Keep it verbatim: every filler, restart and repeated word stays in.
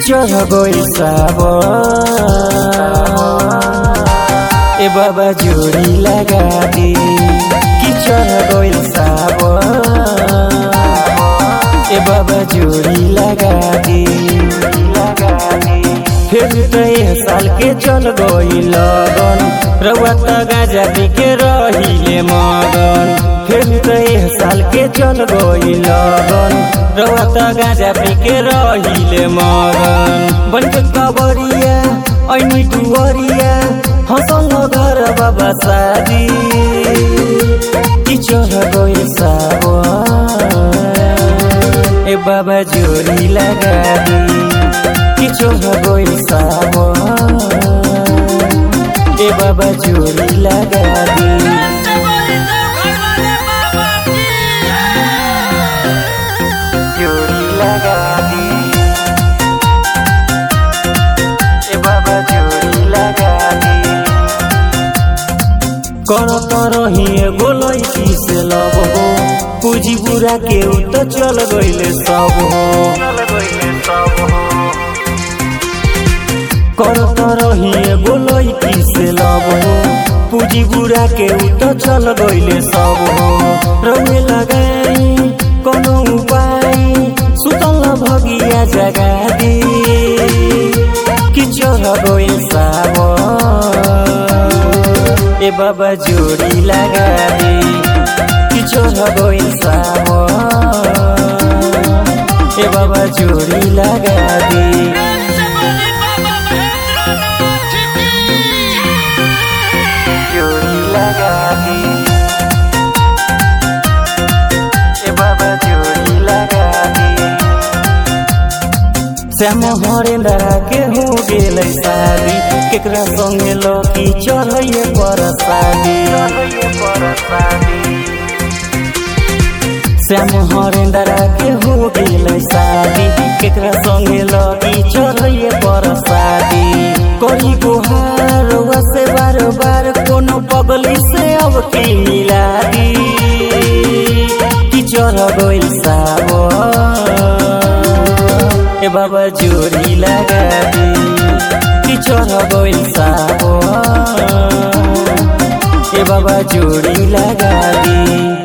चढ़ गइल सावन ए बाबा जोड़ी लगा दी कि चढ़ गइल सावन ए बाबा जोड़ी लगा दी फिर कई साल के चल गई लगन रउआ त गाजा पी के रहिले मगन फिर कई साल के चल गई लगन रउआ त गाजा पी के रहिले मगन बन के कबरिया ऐनी दुवरिया हंसल घर बाबा शादी कि चढ़ गई सावन ए बाबा जोड़ी लगा दी कि चढ़ गइल सावन ए बाबा जोड़ी लगा दी जोड़ी लगा दी ए बाबा जोड़ी लगा दी करत रही एगो लड़की से लव हो पूजी बुरा के उ तो चल गइले सब हो करत रही एगो लड़की से लव हो पूजी बुरा के उ तो चल गइले सब हो रंगे लगाई कोनो उपाय सुतल भगिया जगा दी कि चढ़ गइल सावन ए बाबा जोड़ी लगा दी कि चढ़ गइल सावन ए बाबा जोड़ी लगा दी जोड़ी लगा दी ए बाबा जोड़ी लगा दी श्याम हरेंद्र के हो गेल शादी केकरा संगे लकी चढ़े पर शादी श्याम हरेंद्र के हो गेल शादी केकरा संगे लकी चढ़े पर शादी करी गुहार से बार बार कोनो पगली से अब की मिला दी कि चढ़ गइल सावन ए बाबा जोड़ी लगा दी कि चढ़ गइल सावन ए बाबा जोड़ी लगा दी।